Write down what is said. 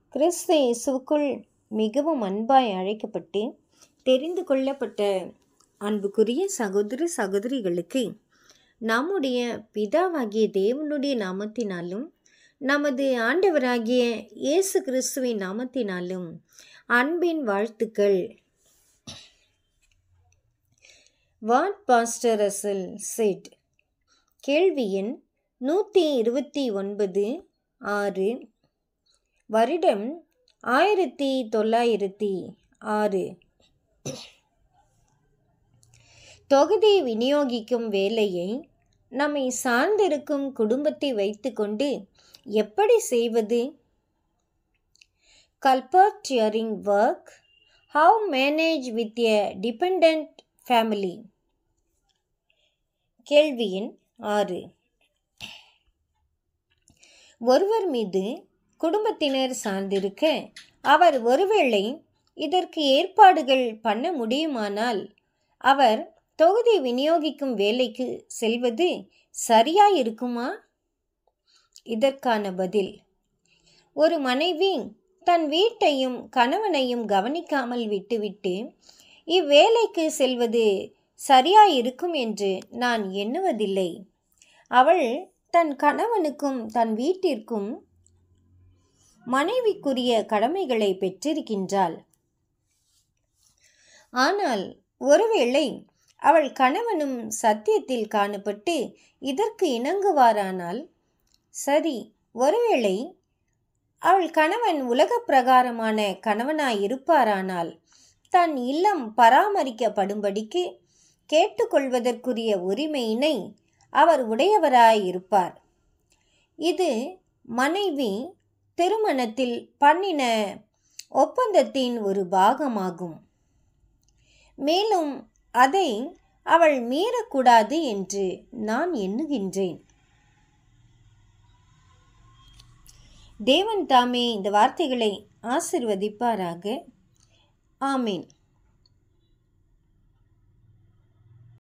கிறிஸ்து இயேசுவுக்குள் மிகவும் அன்பாய் அழைக்கப்பட்டு தெரிந்து கொள்ளப்பட்ட அன்புக்குரிய சகோதர சகோதரிகளுக்கு நம்முடைய பிதாவாகிய தேவனுடைய நாமத்தினாலும் நமது ஆண்டவராகிய இயேசு கிறிஸ்துவின் நாமத்தினாலும் அன்பின் வாழ்த்துக்கள். What Pastor Russell said. கேள்வி எண் 129. வருடம் 1906. தொகுதி விநியோகிக்கும் வேலையை நம்மை சார்ந்திருக்கும் குடும்பத்தை வைத்துக்கொண்டு எப்படி செய்வது? Culpaturing work. How manage with a dependent family? கேள்வி எண் 6. ஒருவர் மீது குடும்பத்தினர் சார்ந்திருக்க அவர் ஒருவேளை இதற்கு ஏற்பாடுகள் பண்ண முடியுமானால் அவர் தொகுதி விநியோகிக்கும் வேலைக்கு செல்வது சரியாயிருக்குமா? இதற்கான பதில்: ஒரு மனைவி தன் வீட்டையும் கணவனையும் கவனிக்காமல் விட்டுவிட்டு இவ்வேலைக்கு செல்வது சரியாயிருக்கும் என்று நான் எண்ணுவதில்லை. அவள் தன் கணவனுக்கும் தன் வீட்டிற்கும் மனைவிக்குரிய கடமைகளை பெற்றிருக்கின்றாள். ஆனால் ஒருவேளை அவள் கணவனும் சத்தியத்தில் காணப்பட்டு இதற்கு இணங்குவாரானால் சரி. ஒருவேளை அவள் கணவன் உலக பிரகாரமான கணவனாயிருப்பாரானால் தன் இல்லம் பராமரிக்கப்படும்படிக்கு கேட்டுக்கொள்வதற்குரிய உரிமையினை அவர் உடையவராயிருப்பார். இது மனைவி திருமணத்தில் பண்ணின ஒப்பந்தத்தின் ஒரு பாகமாகும். மேலும் அதை அவள் மீறக்கூடாது என்று நான் எண்ணுகின்றேன். தேவன் தாமே இந்த வார்த்தைகளை ஆசீர்வதிப்பாராக. ஆமீன்.